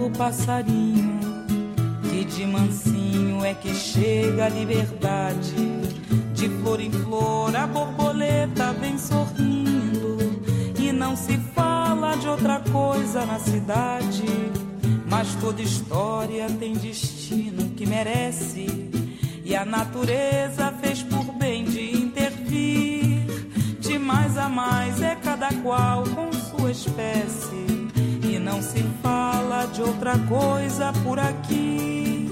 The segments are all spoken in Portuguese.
do passarinho, que de mansinho é que chega a liberdade. De flor em flor a borboleta vem sorrindo, e não se fala de outra coisa na cidade. Mas toda história tem destino que merece, e a natureza fez por bem de intervir. De mais a mais é cada qual com sua espécie, e não se fala de outra coisa por aqui.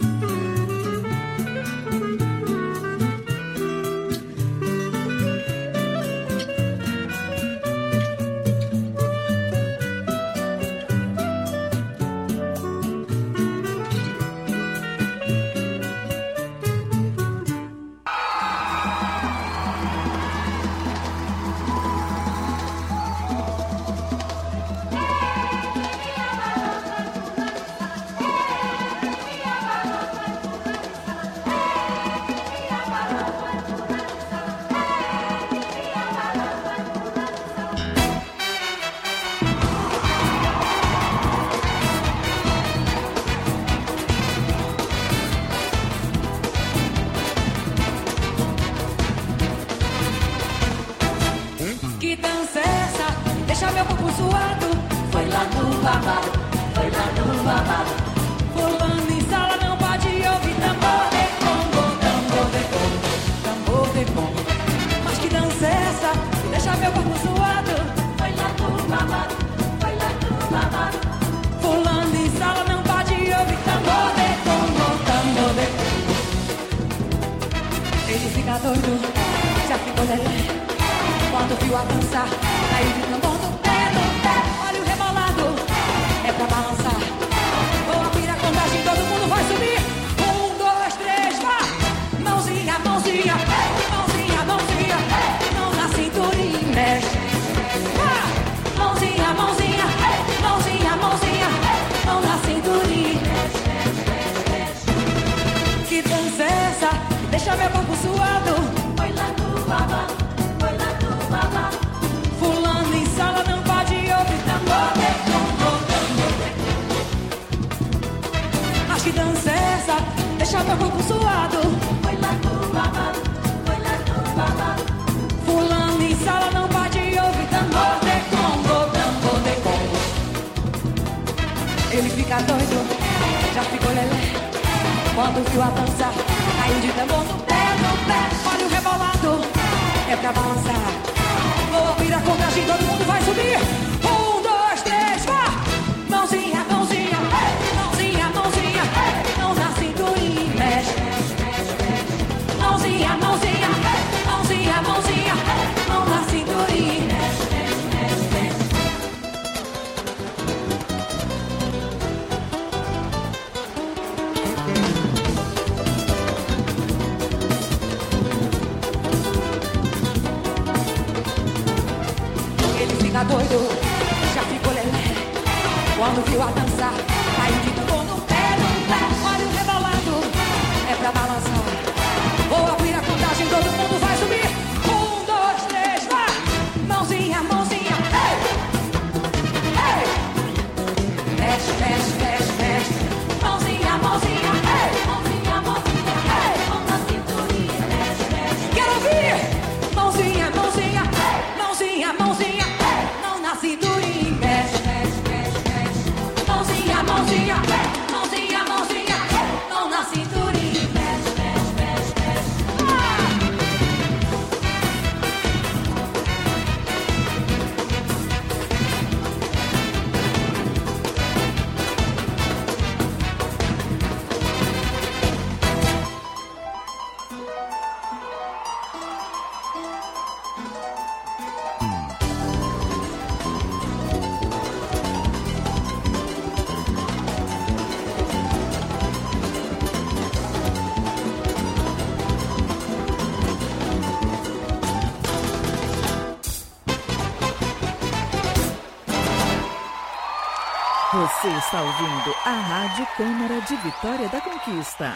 Você está ouvindo a Rádio Câmara de Vitória da Conquista.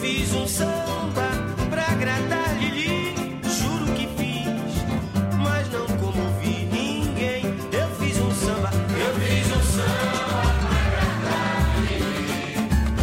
fiz um samba pra agradar Lili, juro que fiz, mas não comovi ninguém. Eu fiz um samba pra agradar Lili,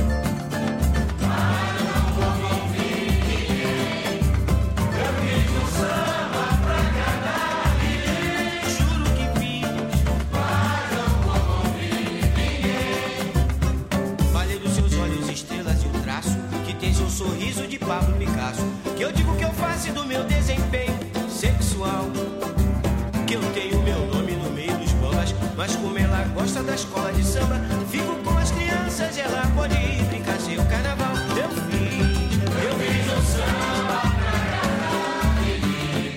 mas não comovi ninguém. Eu fiz um samba pra agradar Lili, juro que fiz, mas não comovi ninguém. Falei dos seus olhos, estrelas e o traço que tem seu sorriso de Pablo Picasso. Que eu digo que eu faço do meu desempenho sexual, que eu tenho meu nome no meio dos bambas. Mas como ela gosta da escola de samba, fico com as crianças, ela pode ir brincar sem o carnaval. Eu fiz um samba pra agradar Lili,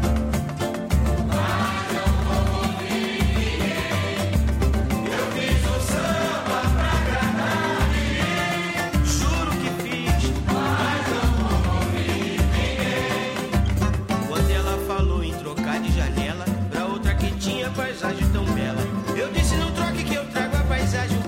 mas não comovi ninguém. Eu fiz um samba pra agradar Lili, juro que fiz, mas não comovi ninguém. Quando ela falou em trocar de janela pra outra que tinha paisagem tão bela, eu disse não troque que eu trago a paisagem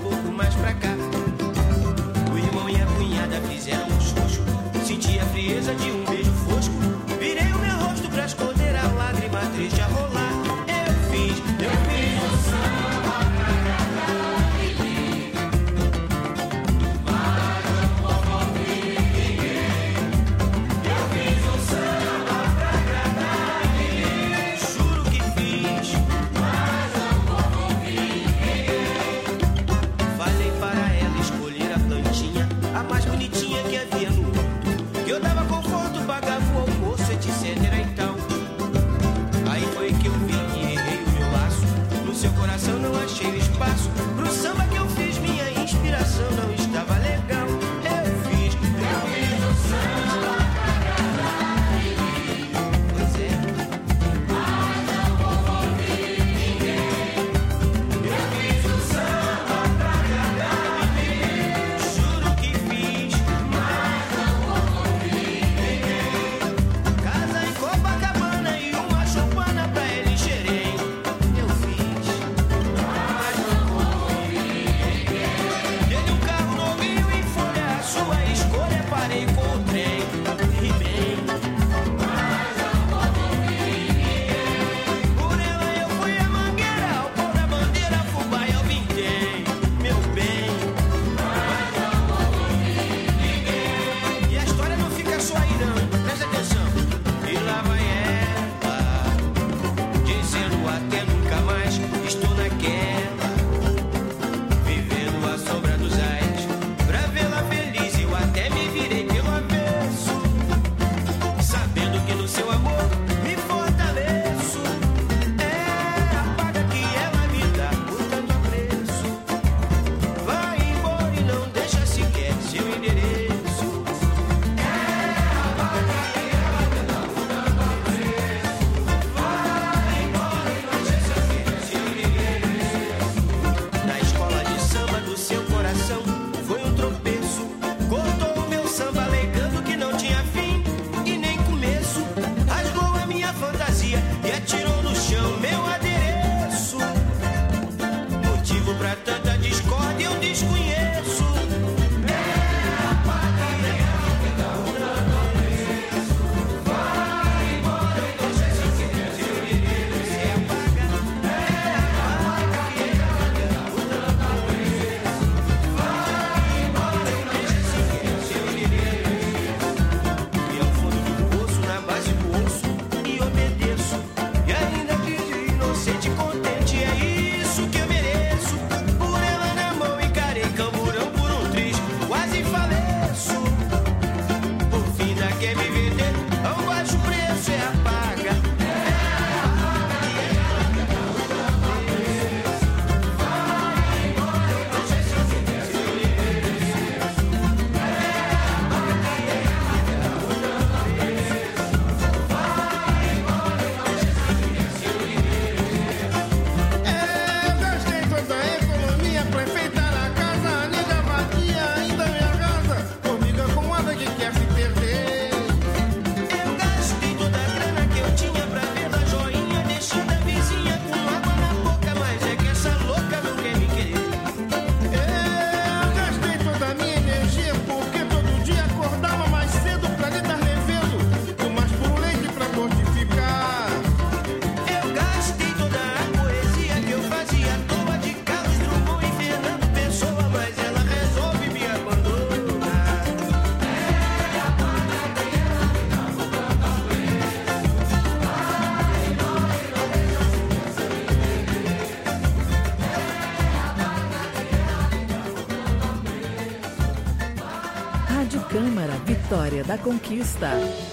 Câmara, Vitória da Conquista.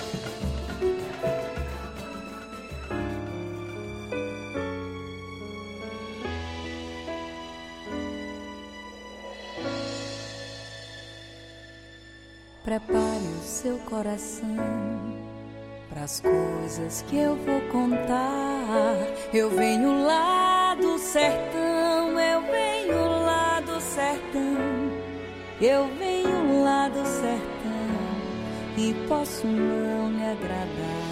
Prepare o seu coração pras coisas que eu vou contar. Eu venho lá do sertão, eu venho lá do sertão, eu venho lá do sertão e posso não lhe agradar.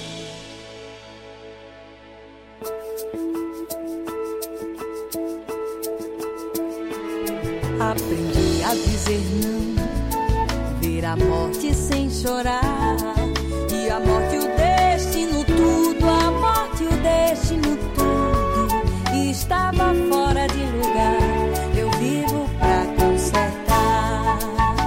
Aprendi a dizer não, ver a morte sem chorar, e a morte o destino tudo, a morte o destino tudo, e estava fora de lugar, eu vivo pra consertar.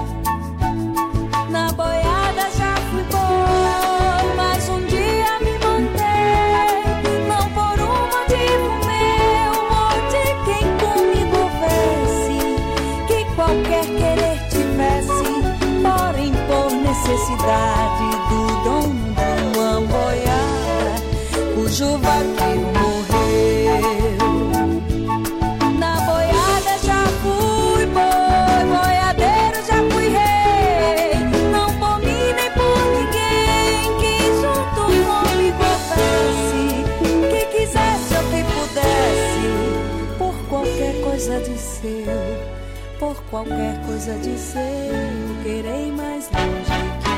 Na boiada já fui boi, mas um dia me mantei, não por um motivo meu, ou de quem comigo houvesse, que qualquer querer tivesse, porém por necessidade do dono de uma boiada, cujo vaqueiro morreu. Na boiada já fui boi, boiadeiro já fui rei, não por mim nem por ninguém que junto comigo houvesse, que quisesse ou que pudesse, por qualquer coisa de seu, por qualquer coisa de seu, querer mais longe que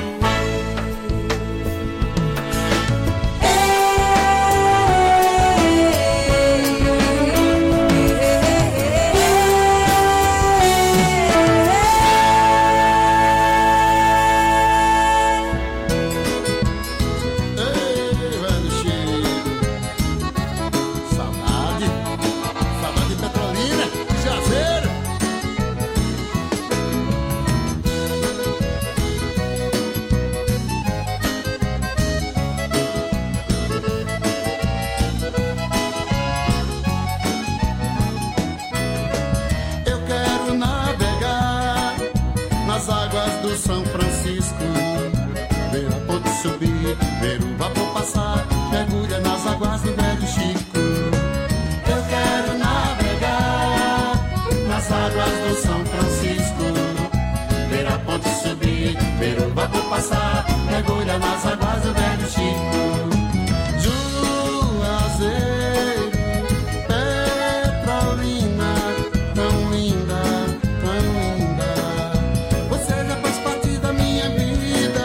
São Francisco, ver a ponte subir, ver o vapor passar, mergulha nas águas do velho Chico. Eu quero navegar nas águas do São Francisco, ver a ponte subir, ver o vapor passar, mergulha nas águas do velho Chico. Juazeiro, Petrolina, tão linda, tão linda. Você já faz parte da minha vida,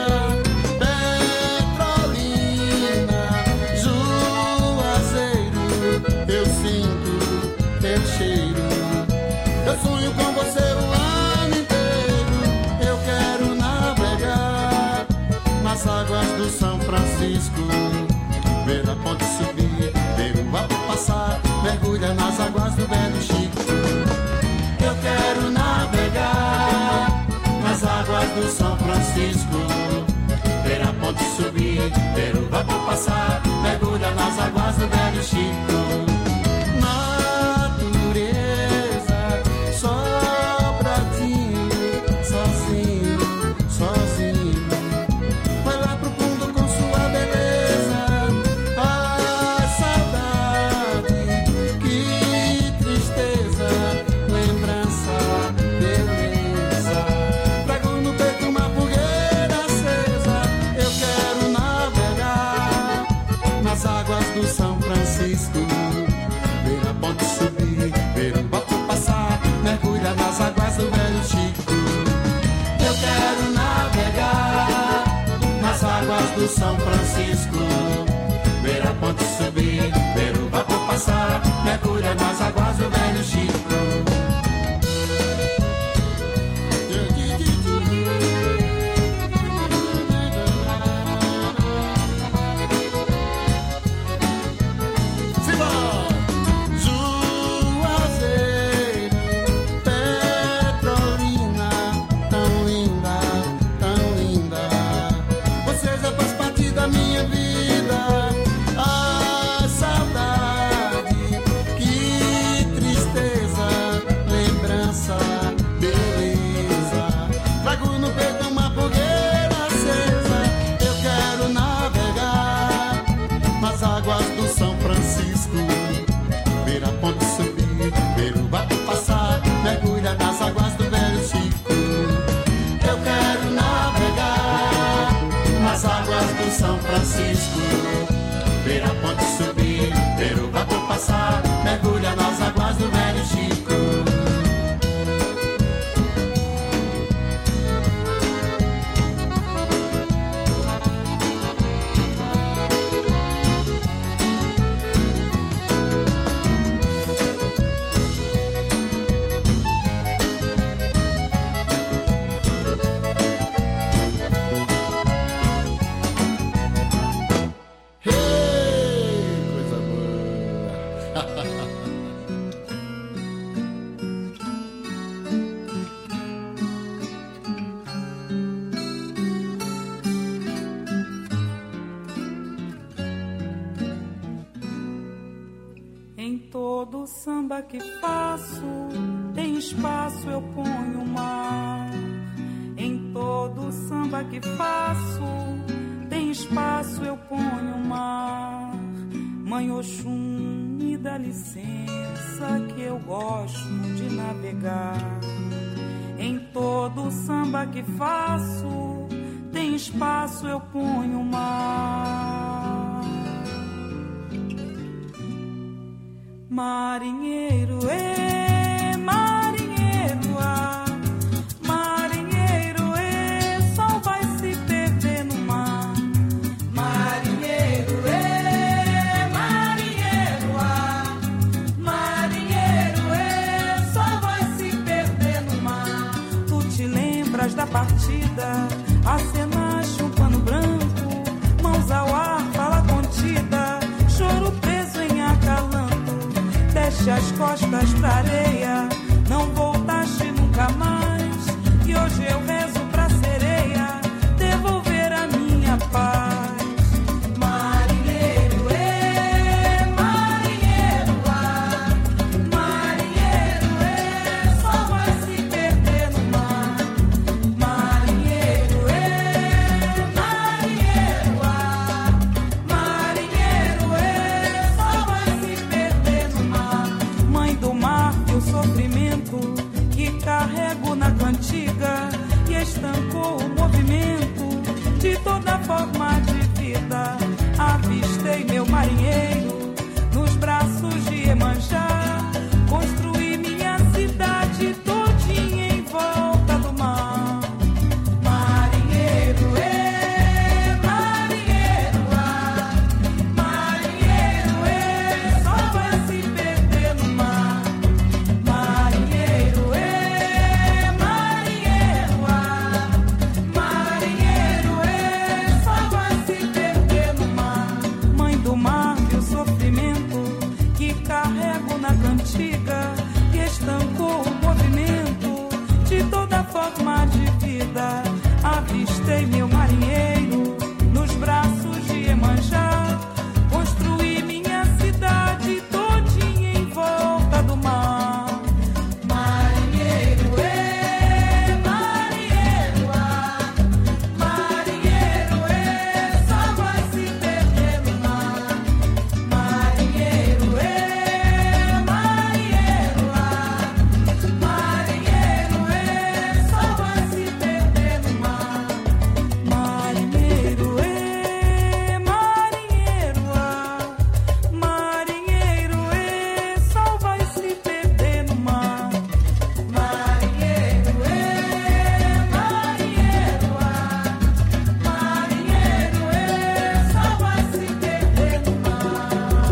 Petrolina, Juazeiro. Eu sinto teu cheiro, eu sonho com você o ano inteiro. Eu quero navegar nas águas do São Francisco, ver a ponte subir, ver o vapor passar, mergulha nas águas do velho Chico. Eu quero navegar nas águas do São Francisco, ver a ponte subir, ver o vapor passar, mergulha nas águas do velho Chico. Natureza, sobradinho, sozinho, sozinho, vai lá pro fundo com sua beleza. Ai, saudade, que tristeza, lembrança, beleza. Trago no peito uma fogueira acesa. Eu quero navegar nas águas do São Francisco, ver a ponte subir, ver o vapor passar, mergulha nas águas do velho Chico. Eu quero navegar nas águas do São Francisco, ver a ponte subir, ver o vapor passar, mergulha nas águas do velho Chico. Vida, a saudade que samba que faço, tem espaço eu ponho o mar. Em todo samba que faço, tem espaço eu ponho o mar. Mãe Oxum, me dá licença que eu gosto de navegar. Em todo samba que faço, tem espaço eu ponho o mar. Marinheiro, marinheiro, marinheiro, sol vai se perder no mar. Marinheiro, marinheiro, marinheiro, sol vai se perder no mar. Tu te lembras da partida, acenaste um pano branco, mãos ao ar, fala contida, choro preso em acalanto. Deixe as costas pra areia, não voltaste nunca mais. E hoje eu rezo pra sereia devolver a minha paz. Marinheiro, marinheiro, marinheiro, só vai se perder no mar. Marinheiro, marinheiro, marinheiro, só vai se perder no mar. Mãe do mar, o sofrimento que carrego na cantiga e estancou o movimento de toda forma de vida. Avistei meu marinheiro nos braços de Iemanjá, construí minha cidade todinha em volta do mar. Marinheiro, marinheiro, marinheiro, só vai se perder no mar. Marinheiro, marinheiro, marinheiro, só vai se perder no mar. Mãe do mar, viu o sofrimento que carrego na cantiga que estancou o movimento de toda forma de vida. Avistei meu marinheiro nos braços de Iemanjá, construí minha cidade todinha em volta do mar. Marinheiro, marinheiro, marinheiro, só vai se perder no mar. Marinheiro, marinheiro, marinheiro, só vai se perder no mar. Marinheiro, marinheiro, marinheiro, só vai se perder no mar. Marinheiro, marinheiro, marinheiro, só vai se perder no mar.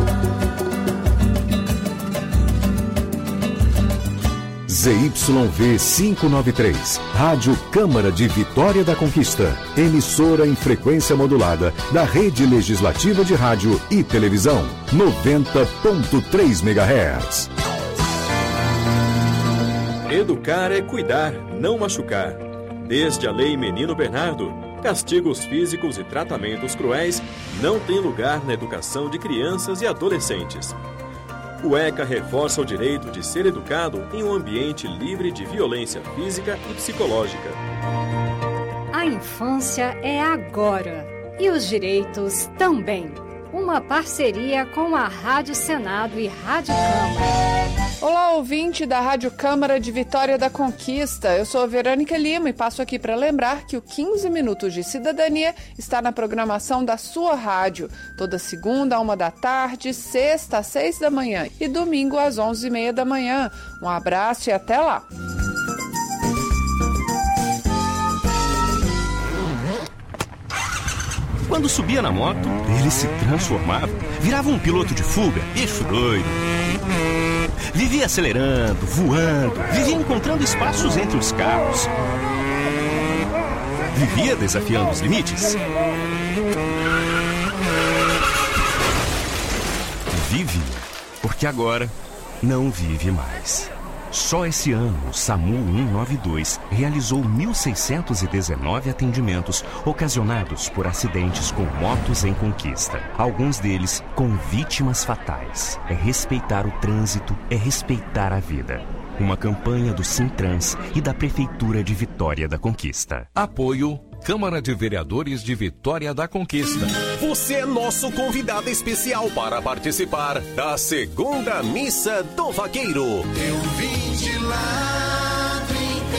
ZYV 593, Rádio Câmara de Vitória da Conquista, emissora em frequência modulada da Rede Legislativa de Rádio e Televisão, 90.3 MHz. Educar é cuidar, não machucar. Desde a Lei Menino Bernardo, castigos físicos e tratamentos cruéis não têm lugar na educação de crianças e adolescentes. O ECA reforça o direito de ser educado em um ambiente livre de violência física e psicológica. A infância é agora e os direitos também. Uma parceria com a Rádio Senado e Rádio Câmara. Olá, ouvinte da Rádio Câmara de Vitória da Conquista. Eu sou a Verônica Lima e passo aqui para lembrar que o 15 Minutos de Cidadania está na programação da sua rádio. Toda segunda, 13h, sexta, às 6h e domingo, às 11h30. Um abraço e até lá! Quando subia na moto, ele se transformava, virava um piloto de fuga, bicho doido. Vivia acelerando, voando, vivia encontrando espaços entre os carros. Vivia desafiando os limites. Vive, porque agora não vive mais. Só esse ano, o SAMU 192 realizou 1.619 atendimentos ocasionados por acidentes com motos em conquista. Alguns deles com vítimas fatais. É respeitar o trânsito, é respeitar a vida. Uma campanha do Sintrans e da Prefeitura de Vitória da Conquista. Apoio Câmara de Vereadores de Vitória da Conquista. Você é nosso convidado especial para participar da segunda missa do vaqueiro. Eu vim de lá do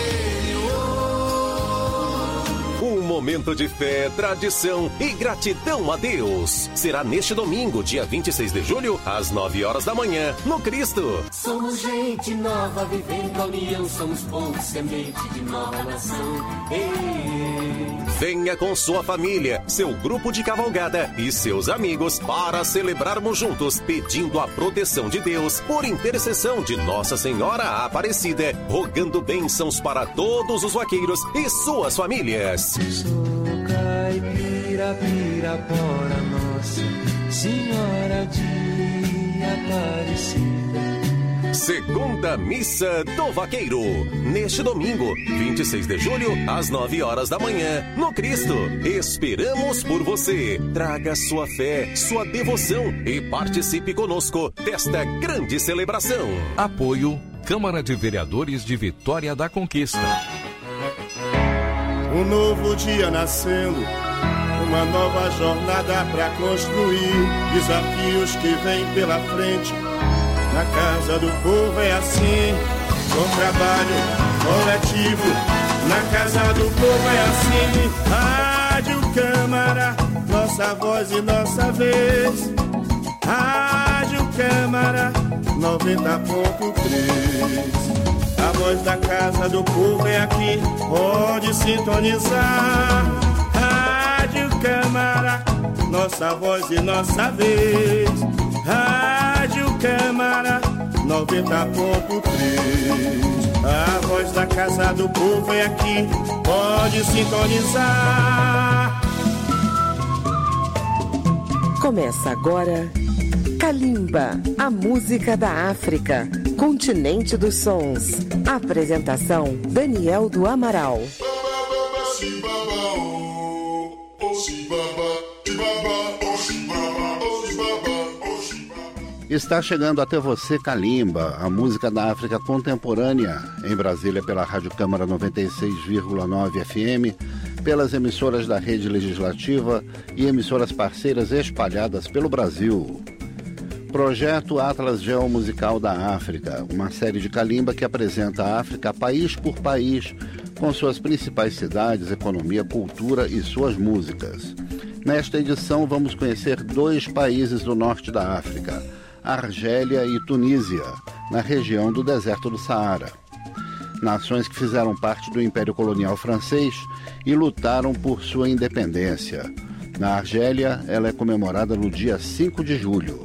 interior. Um momento de fé, tradição e gratidão a Deus. Será neste domingo, dia 26 de julho, às 9 horas da manhã, no Cristo. Somos gente nova, vivendo a união, somos povo, semente de nova nação. Venha com sua família, seu grupo de cavalgada e seus amigos para celebrarmos juntos, pedindo a proteção de Deus por intercessão de Nossa Senhora Aparecida, rogando bênçãos para todos os vaqueiros e suas famílias. Sou caipira, Pirapora, Nossa Senhora de Aparecida. Segunda Missa do Vaqueiro. Neste domingo, 26 de julho, às 9 horas da manhã, no Cristo. Esperamos por você. Traga sua fé, sua devoção e participe conosco desta grande celebração. Apoio Câmara de Vereadores de Vitória da Conquista. Um novo dia nascendo, uma nova jornada pra construir. Desafios que vêm pela frente. Na casa do povo é assim, com trabalho coletivo. Na casa do povo é assim, Rádio Câmara, nossa voz e nossa vez. Rádio Câmara 90.3. A voz da casa do povo é aqui, pode sintonizar. Rádio Câmara, nossa voz e nossa vez. Rádio Câmara 90.3. A voz da casa do povo é aqui, pode sintonizar. Começa agora Kalimba, a música da África, continente dos sons. Apresentação Daniel do Amaral. Está chegando até você Kalimba, a música da África contemporânea, em Brasília pela Rádio Câmara 96,9 FM, pelas emissoras da Rede Legislativa e emissoras parceiras espalhadas pelo Brasil. Projeto Atlas Geomusical da África, uma série de Kalimba que apresenta a África país por país, com suas principais cidades, economia, cultura e suas músicas. Nesta edição vamos conhecer 2 países do norte da África, Argélia e Tunísia, na região do deserto do Saara. Nações que fizeram parte do Império Colonial Francês e lutaram por sua independência. Na Argélia, ela é comemorada no dia 5 de julho.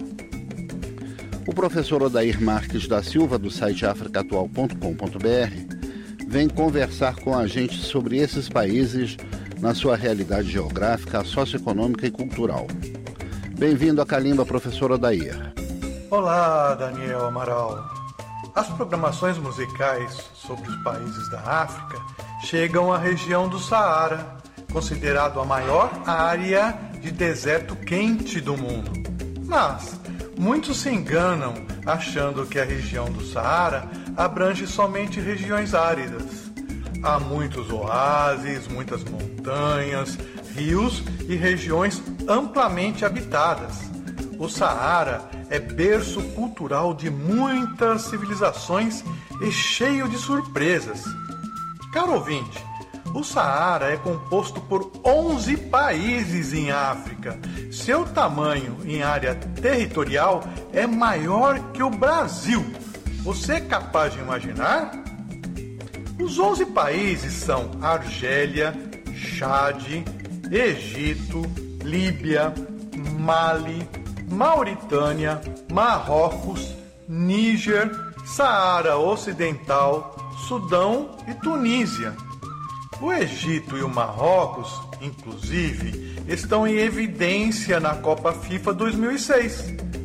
O professor Odair Marques da Silva, do site africaatual.com.br, vem conversar com a gente sobre esses países na sua realidade geográfica, socioeconômica e cultural. Bem-vindo a Kalimba, professor Odair. Olá, Daniel Amaral. As programações musicais sobre os países da África chegam à região do Saara, considerado a maior área de deserto quente do mundo. Mas muitos se enganam achando que a região do Saara abrange somente regiões áridas. Há muitos oásis, muitas montanhas, rios e regiões amplamente habitadas. O Saara é berço cultural de muitas civilizações e cheio de surpresas. Caro ouvinte, o Saara é composto por 11 países em África. Seu tamanho em área territorial é maior que o Brasil. Você é capaz de imaginar? Os 11 países são Argélia, Chade, Egito, Líbia, Mali, Mauritânia, Marrocos, Níger, Saara Ocidental, Sudão e Tunísia. O Egito e o Marrocos, inclusive, estão em evidência na Copa FIFA 2006.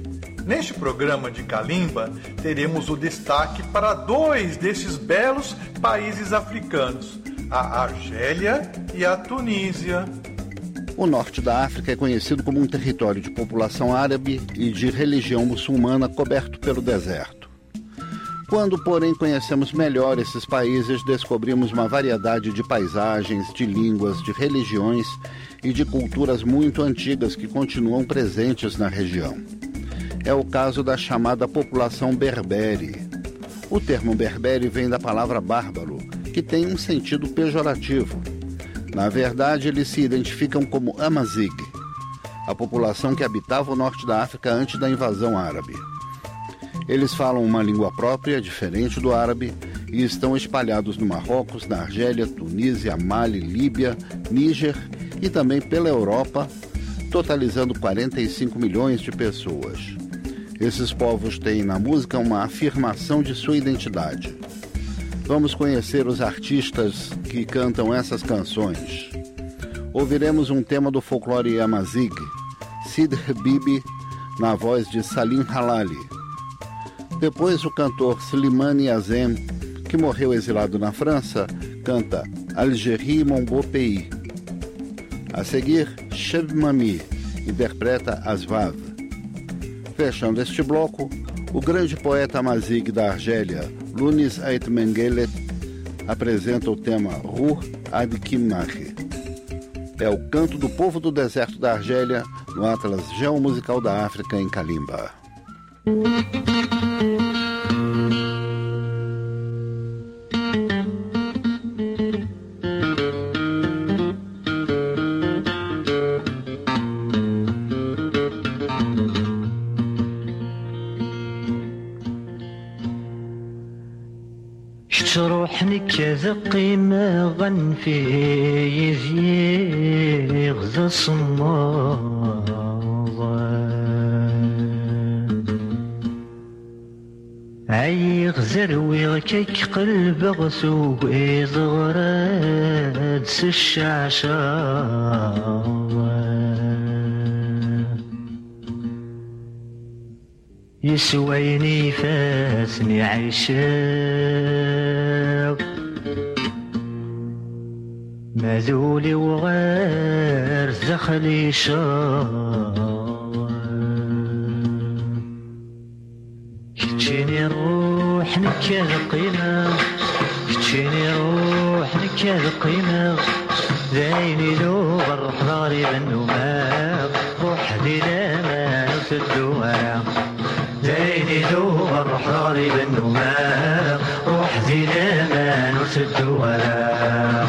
Neste programa de Calimba, teremos o destaque para 2 desses belos países africanos, a Argélia e a Tunísia. O norte da África é conhecido como um território de população árabe e de religião muçulmana coberto pelo deserto. Quando, porém, conhecemos melhor esses países, descobrimos uma variedade de paisagens, de línguas, de religiões e de culturas muito antigas que continuam presentes na região. É o caso da chamada população berbere. O termo berbere vem da palavra bárbaro, que tem um sentido pejorativo. Na verdade, eles se identificam como Amazigh, a população que habitava o norte da África antes da invasão árabe. Eles falam uma língua própria, diferente do árabe, e estão espalhados no Marrocos, na Argélia, Tunísia, Mali, Líbia, Níger e também pela Europa, totalizando 45 milhões de pessoas. Esses povos têm na música uma afirmação de sua identidade. Vamos conhecer os artistas que cantam essas canções. Ouviremos um tema do folclore Amazigh, Sid Habibi, na voz de Salim Halali. Depois o cantor Slimani Azem, que morreu exilado na França, canta Algérie mon beau pays. A seguir, Cheb Mami interpreta Asvav. Fechando este bloco, o grande poeta Amazigh da Argélia, Lounis Ait Mengelet, apresenta o tema Ruh Ad Kimnahi. É o canto do povo do deserto da Argélia no Atlas Geomusical da África em Calimba. روحني كذا قيمة غنفي يغزى صماغ عيغزر ويغكيك قلب غسو إزغراد سشعشاغ يسويني فاسني عيشاق مذولي وغير زخلي شاق كتشيني روح نكاد قيمة كتشيني روح نكاد قيمة ذايني لو بروح ضاري بالنماغ روح دي لما نسدوها زيني دوب الروح ضاري بالنماغ روح ذي لما نسد ولا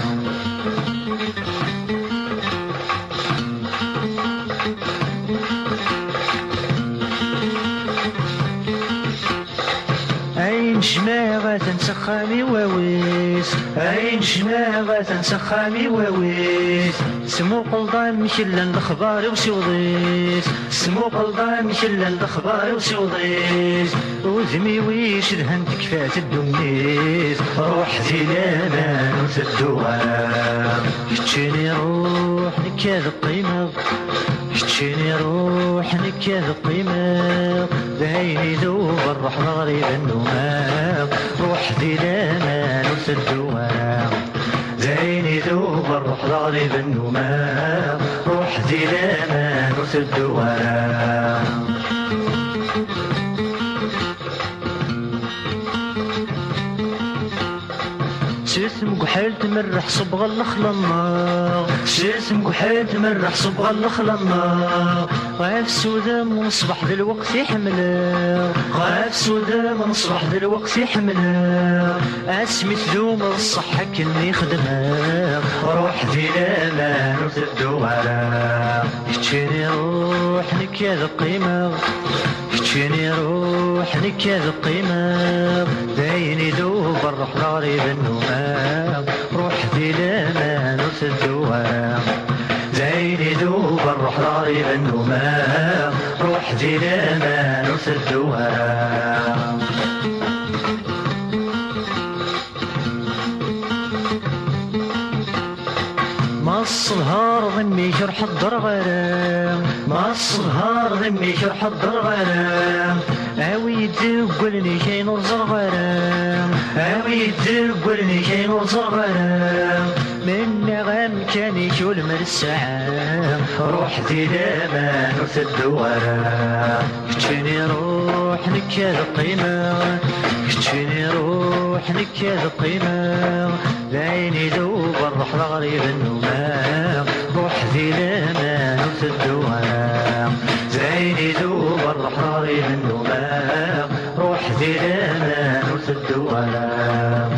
أين شماغة تنسخامي وويس أين شماغة تنسخامي وويس سمو قلضان مشلا الأخبار وسوضيس سمو قلضان مشلا الأخبار وسوضيس وزمي ويش دهن تكفات الدميس روح ذي لامان وسدوها كتشيني روح نكاد قيمة كتشيني روح نكاد قيمة ذايني ذوب الروح ضاري بالنماغ روح ذي لامان وسدوها زيني ذوب الروح ضاري بالنماغ روح ذي لامان وسدوها سيسم قحيل تمرح صبغ الخلنا سيسم قحيل تمرح صبغ الخلنا غاف سودا من صبح ذا الوقت يحمله غاف سودا من صبح ذا الوقت يحمله اسمي تدوم الصحة كني خدمه روح ذي لامان وتدوها كتشيني روح نكاد قيمة كتشيني روح نكاد قيمة دايني دوب الروح ضاري بالنماغ روح ذي لامان وسدوها زيني دوب الروح ضاري بالنماغ روح ذي لامان وسدوها السهر ضمي جرح الضرغرام ما السهر ضمي جرح الضرغرام اوي يدقلني كاين الزرغرام اوي يدقلني كاين الزرغرام من نغم كان يجول من الساعة روح ذي لامان وتدورا كتشيني روح نكاد القيمة كتشيني روح نكاد القيمة لعيني ذوب الروح الغريب النومة روح ذي لامان وتدورا لعيني ذوب الروح الغريب النومة روح ذي لامان وتدورا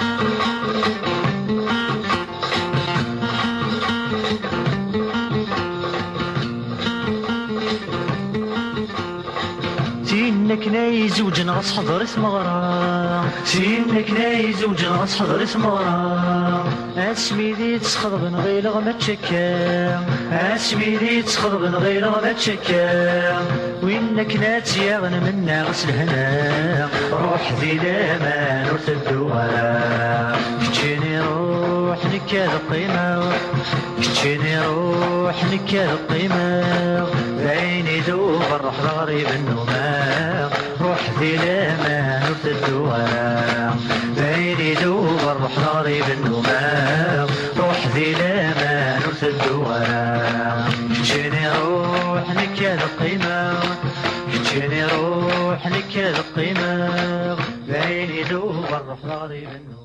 سينك نايز وجن غص حضر اسم غرام سينك نايز وجن غص حضر اسم غرام اسمي ذي تسخض بن غير ما تشكام اسمي ذي تسخض بن غير ما تشكام وينك ناتي يغنى منا غسل هنا روح ذي لامان وتدوها كتشيني روح نكاد القيمة كتشيني روح نكاد القيمة عيني ذوب الروح الغريب النومة روح ذي لامان وتدوها عيني ذوب الروح الغريب النومة روح ذي لامان وتدوها كتشيني روح نكاد القيمة كتشيني روح نكاد القيمة عيني ذوب الروح الغريب النومة.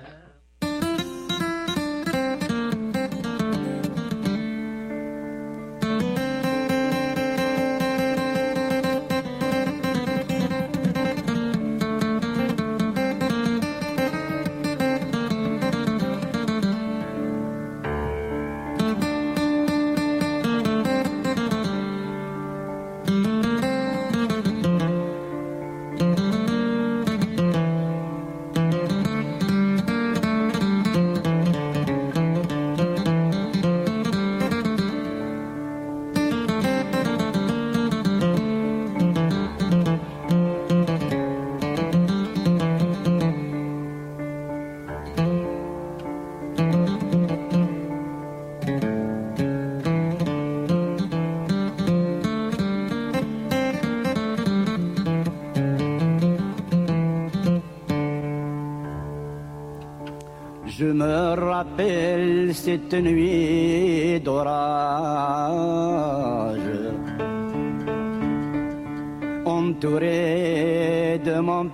Je me rappelle cette nuit d'orage, entouré de mon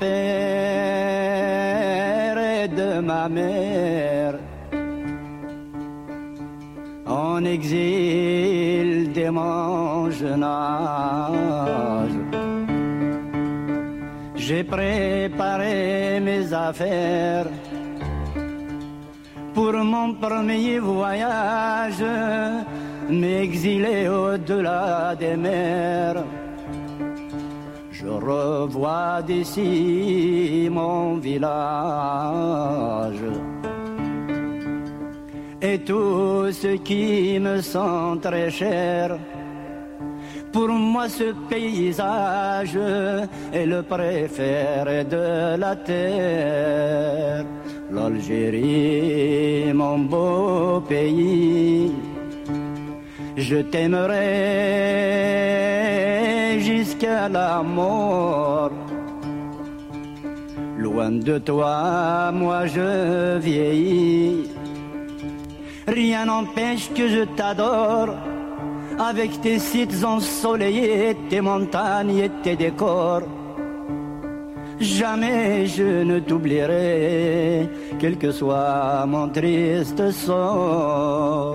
père et de ma mère, en exil dès mon jeune âge. J'ai préparé mes affaires pour mon premier voyage, m'exiler au-delà des mers. Je revois d'ici mon village et tout ce qui me sont très chers. Pour moi ce paysage est le préféré de la terre. L'Algérie, mon beau pays, je t'aimerai jusqu'à la mort. Loin de toi, moi je vieillis. Rien n'empêche que je t'adore, avec tes sites ensoleillés, tes montagnes et tes décors. Jamais je ne t'oublierai, quel que soit mon triste sort.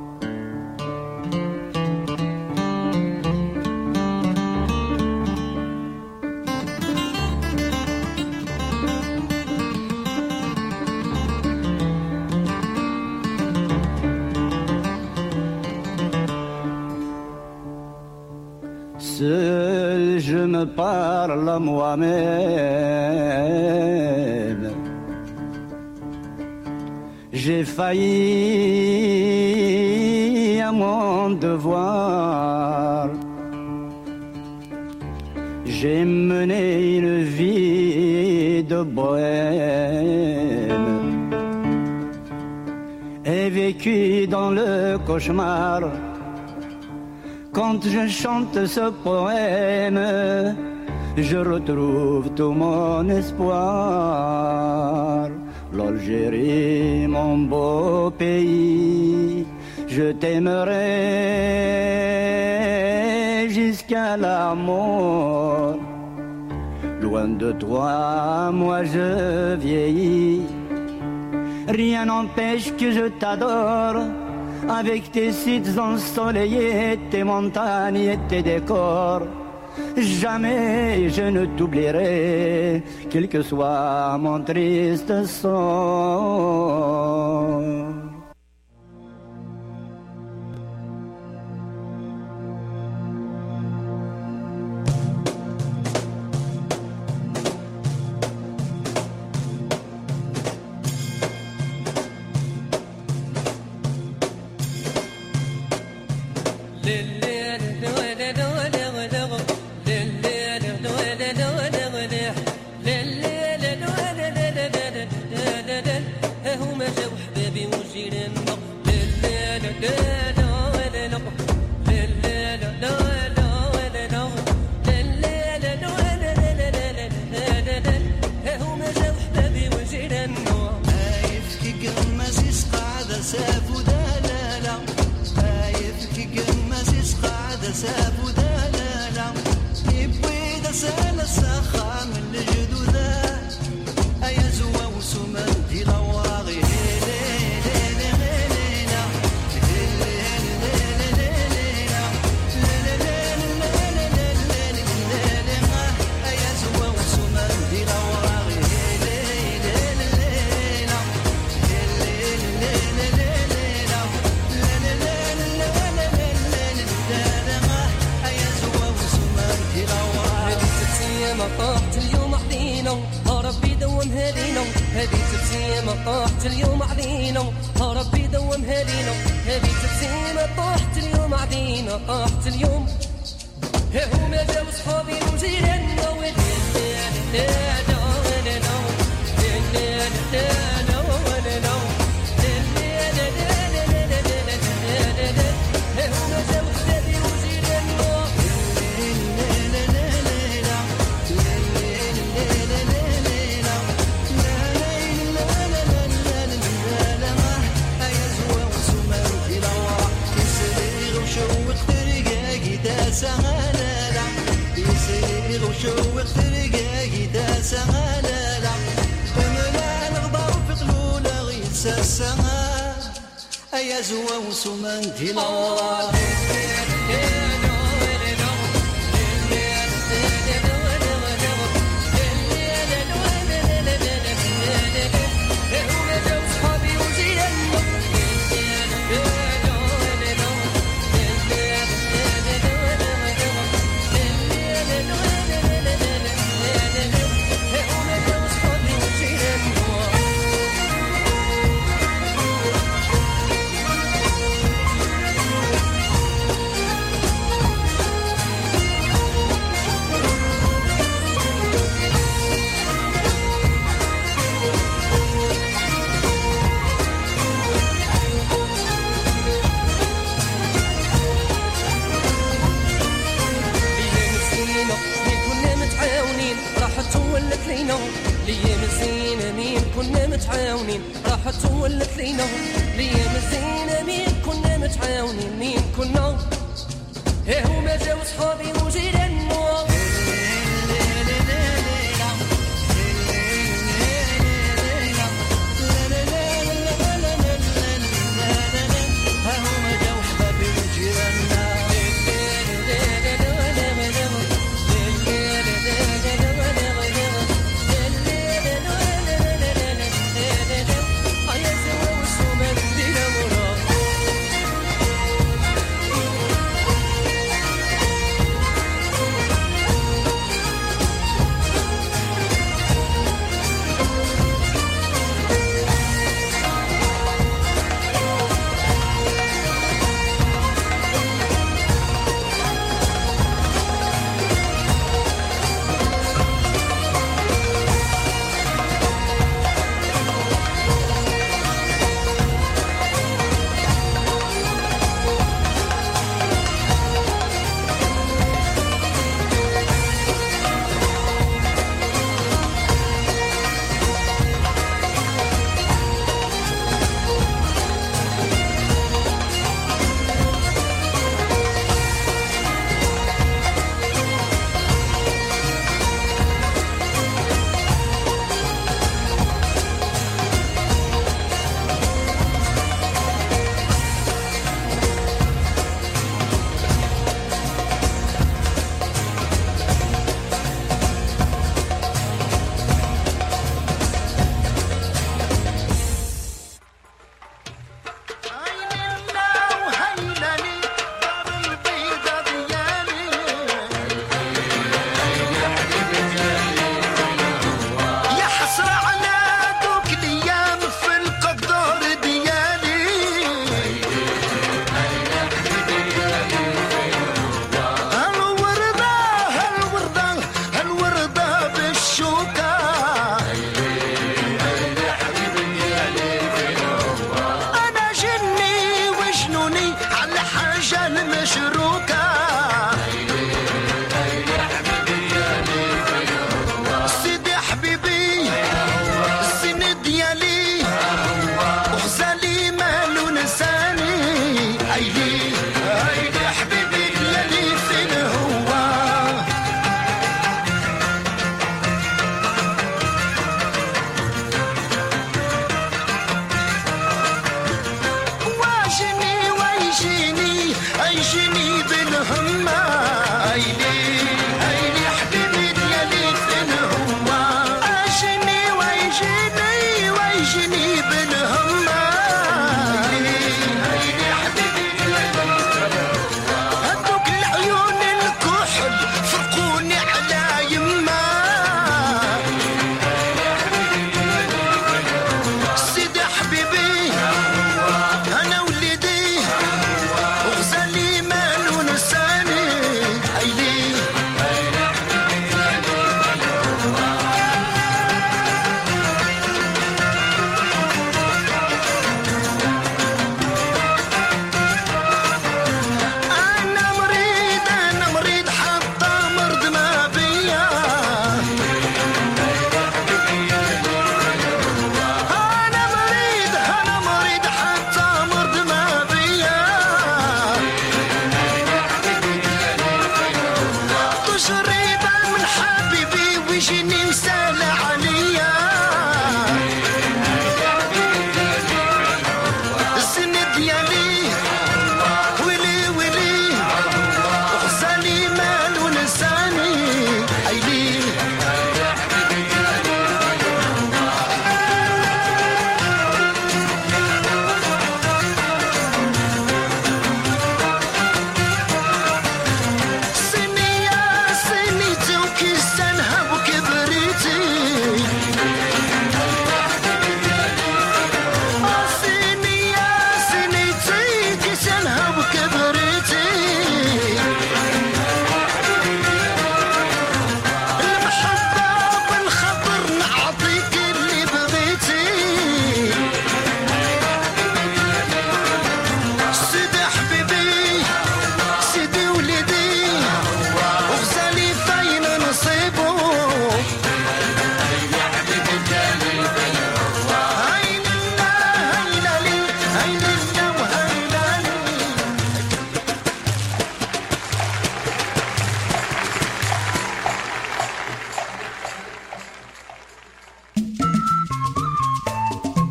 Seul je me parle à moi-même. J'ai failli à mon devoir. J'ai mené une vie de bohème et vécu dans le cauchemar. Quand je chante ce poème, je retrouve tout mon espoir. L'Algérie, mon beau pays, je t'aimerai jusqu'à la mort. Loin de toi, moi je vieillis. Rien n'empêche que je t'adore. Avec tes sites ensoleillés, tes montagnes et tes décors. Jamais je ne t'oublierai, quel que soit mon triste sort.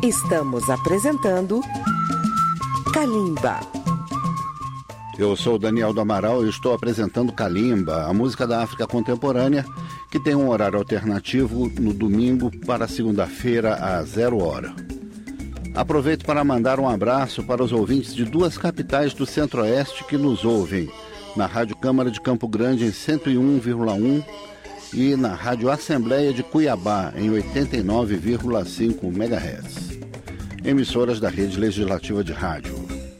Estamos apresentando Kalimba. Eu sou o Daniel do Amaral e estou apresentando Kalimba, a música da África contemporânea, que tem um horário alternativo no domingo para segunda-feira às 0h. Aproveito para mandar um abraço para os ouvintes de duas capitais do Centro-Oeste que nos ouvem, na Rádio Câmara de Campo Grande em 101,1 e na Rádio Assembleia de Cuiabá em 89,5 MHz. Emissoras da Rede Legislativa de Rádio.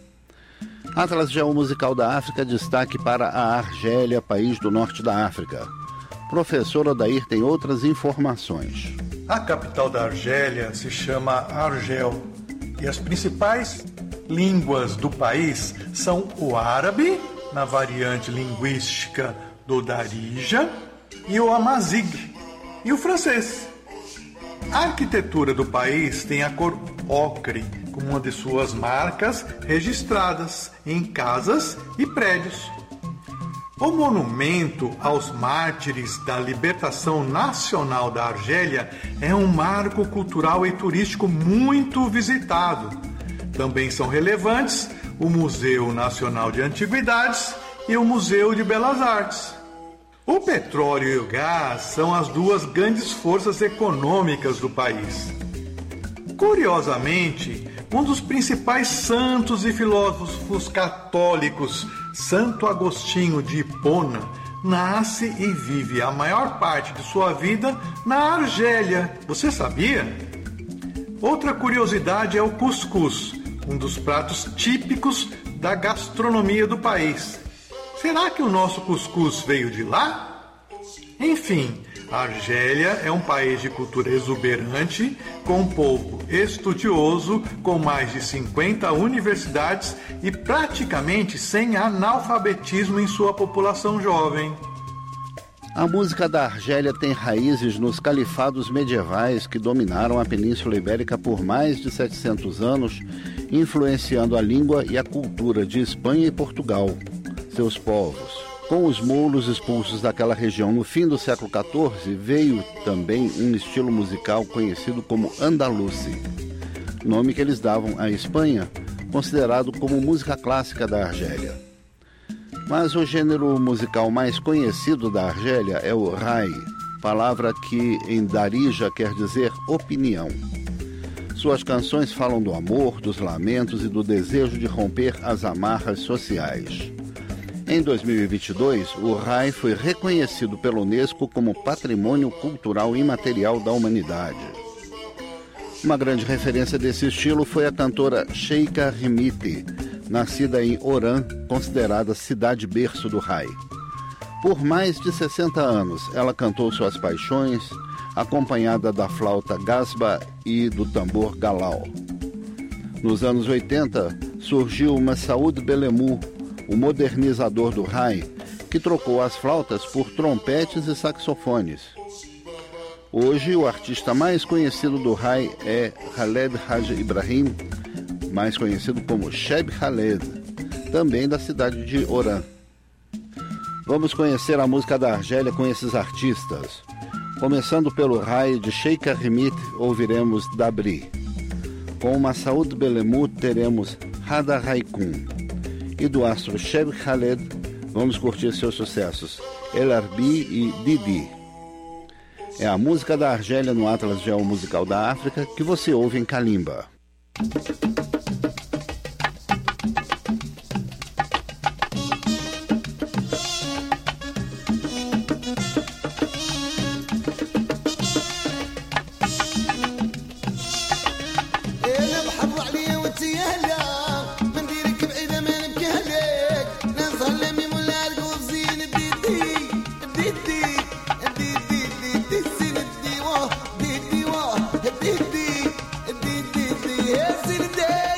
Atlas Geomusical da África, destaque para a Argélia, país do norte da África. Professor Odair tem outras informações. A capital da Argélia se chama Argel e as principais línguas do país são o árabe, na variante linguística do Darija, e o amazigh, e o francês. A arquitetura do país tem a cor ocre como uma de suas marcas registradas em casas e prédios. O monumento aos mártires da libertação nacional da Argélia é um marco cultural e turístico muito visitado. Também são relevantes o Museu Nacional de Antiguidades e o Museu de Belas Artes. O petróleo e o gás são as duas grandes forças econômicas do país. Curiosamente, um dos principais santos e filósofos católicos, Santo Agostinho de Hipona, nasce e vive a maior parte de sua vida na Argélia. Você sabia? Outra curiosidade é o cuscuz, um dos pratos típicos da gastronomia do país. Será que o nosso cuscuz veio de lá? Enfim, a Argélia é um país de cultura exuberante, com um povo estudioso, com mais de 50 universidades e praticamente sem analfabetismo em sua população jovem. A música da Argélia tem raízes nos califados medievais que dominaram a Península Ibérica por mais de 700 anos, influenciando a língua e a cultura de Espanha e Portugal, seus povos. Com os mouros expulsos daquela região no fim do século XIV, veio também um estilo musical conhecido como andaluce, nome que eles davam à Espanha, considerado como música clássica da Argélia. Mas o gênero musical mais conhecido da Argélia é o rai, palavra que em Darija quer dizer opinião. Suas canções falam do amor, dos lamentos e do desejo de romper as amarras sociais. Em 2022, o rai foi reconhecido pela Unesco como Patrimônio Cultural Imaterial da Humanidade. Uma grande referência desse estilo foi a cantora Sheikha Rimiti, nascida em Oran, considerada cidade-berço do rai. Por mais de 60 anos, ela cantou suas paixões, acompanhada da flauta gasba e do tambor galau. Nos anos 80, surgiu Massaoud Bellemou, o modernizador do rai, que trocou as flautas por trompetes e saxofones. Hoje, o artista mais conhecido do rai é Khaled Haj Ibrahim, mais conhecido como Cheb Khaled, também da cidade de Oran. Vamos conhecer a música da Argélia com esses artistas. Começando pelo rai de Sheikha Rimiti, ouviremos Dabri. Com Massaoud Bellemou teremos Hada Raikun. E do astro Cheb Khaled, vamos curtir seus sucessos El Arbi e Didi. É a música da Argélia no Atlas Geomusical da África que você ouve em Kalimba. Yes, it is.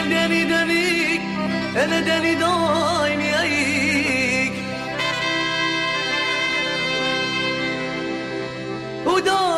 داني دانيك انا داني دايمي ايك ودايمي